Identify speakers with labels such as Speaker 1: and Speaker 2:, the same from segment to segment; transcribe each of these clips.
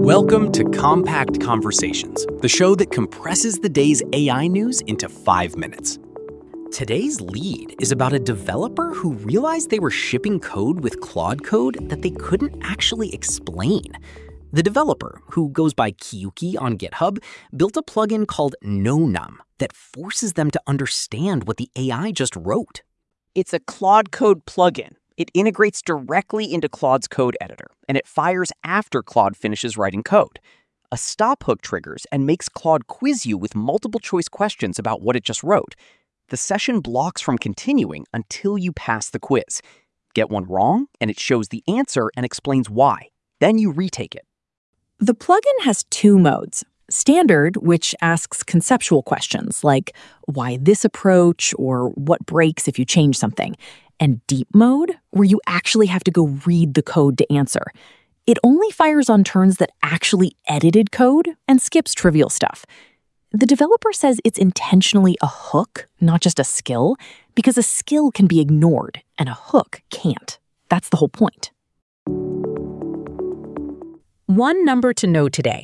Speaker 1: Welcome to Compact Conversations, the show that compresses the day's AI news into 5 minutes. Today's lead is about a developer who realized they were shipping code with Claude Code that they couldn't actually explain. The developer, who goes by Kiyuki on GitHub, built a plugin called NoNum that forces them to understand what the AI just wrote.
Speaker 2: It's a Claude Code plugin. It integrates directly into Claude's code editor, and it fires after Claude finishes writing code. A stop hook triggers and makes Claude quiz you with multiple choice questions about what it just wrote. The session blocks from continuing until you pass the quiz. Get one wrong, and it shows the answer and explains why. Then you retake it.
Speaker 3: The plugin has two modes. Standard, which asks conceptual questions like why this approach or what breaks if you change something. And deep mode, where you actually have to go read the code to answer. It only fires on turns that actually edited code and skips trivial stuff. The developer says it's intentionally a hook, not just a skill, because a skill can be ignored and a hook can't. That's the whole point. One number to know today,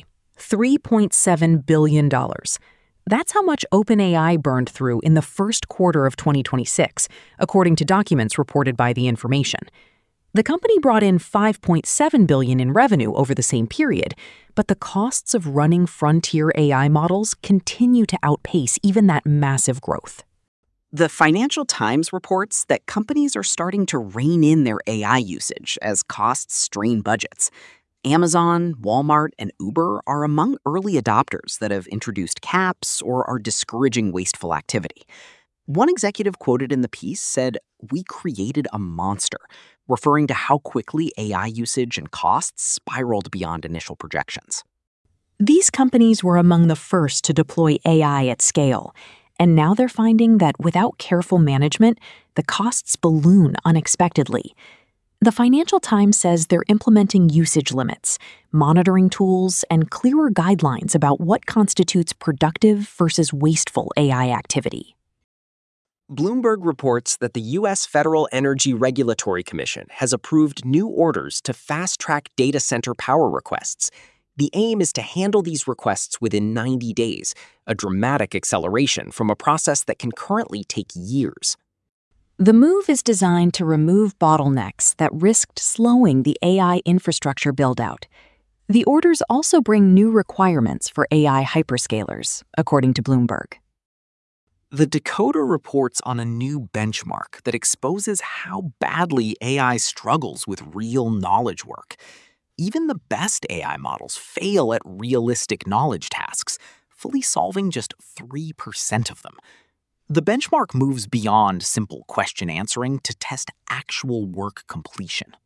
Speaker 3: $3.7 billion. That's how much OpenAI burned through in the first quarter of 2026, according to documents reported by The Information. The company brought in $5.7 billion in revenue over the same period, but the costs of running frontier AI models continue to outpace even that massive growth.
Speaker 2: The Financial Times reports that companies are starting to rein in their AI usage as costs strain budgets. Amazon, Walmart, and Uber are among early adopters that have introduced caps or are discouraging wasteful activity. One executive quoted in the piece said, "We created a monster," referring to how quickly AI usage and costs spiraled beyond initial projections.
Speaker 3: These companies were among the first to deploy AI at scale, and now they're finding that without careful management, the costs balloon unexpectedly. The Financial Times says they're implementing usage limits, monitoring tools, and clearer guidelines about what constitutes productive versus wasteful AI activity.
Speaker 4: Bloomberg reports that the U.S. Federal Energy Regulatory Commission has approved new orders to fast-track data center power requests. The aim is to handle these requests within 90 days, a dramatic acceleration from a process that can currently take years.
Speaker 3: The move is designed to remove bottlenecks that risked slowing the AI infrastructure build-out. The orders also bring new requirements for AI hyperscalers, according to Bloomberg.
Speaker 1: The Decoder reports on a new benchmark that exposes how badly AI struggles with real knowledge work. Even the best AI models fail at realistic knowledge tasks, fully solving just 3% of them. The benchmark moves beyond simple question answering to test actual work completion.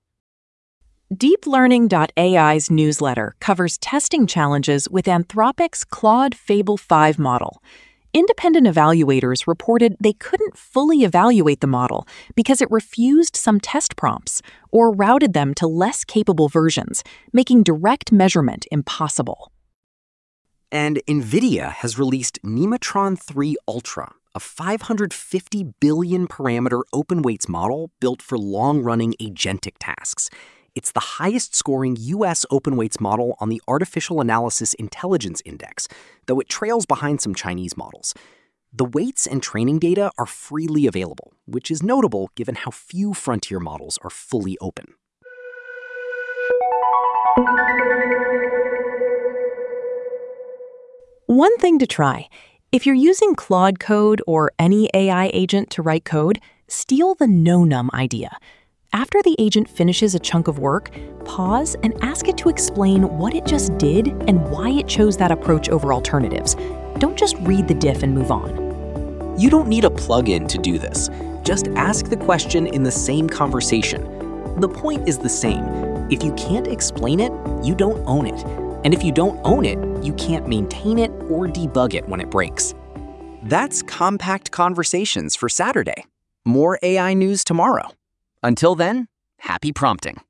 Speaker 3: DeepLearning.ai's newsletter covers testing challenges with Anthropic's Claude Fable 5 model. Independent evaluators reported they couldn't fully evaluate the model because it refused some test prompts or routed them to less capable versions, making direct measurement impossible.
Speaker 4: And NVIDIA has released Nematron 3 Ultra, a 550 billion parameter open weights model built for long-running agentic tasks. It's the highest-scoring U.S. open weights model on the Artificial Analysis Intelligence Index, though it trails behind some Chinese models. The weights and training data are freely available, which is notable given how few frontier models are fully open.
Speaker 3: One thing to try. If you're using Claude Code or any AI agent to write code, steal the NoNum idea. After the agent finishes a chunk of work, pause and ask it to explain what it just did and why it chose that approach over alternatives. Don't just read the diff and move on.
Speaker 4: You don't need a plugin to do this. Just ask the question in the same conversation. The point is the same. If you can't explain it, you don't own it. And if you don't own it, you can't maintain it or debug it when it breaks. That's Compact Conversations for Saturday. More AI news tomorrow. Until then, happy prompting.